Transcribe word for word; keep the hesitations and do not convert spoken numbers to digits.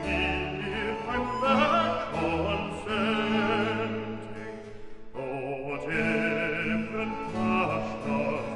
if I'm back consenting, though what different passion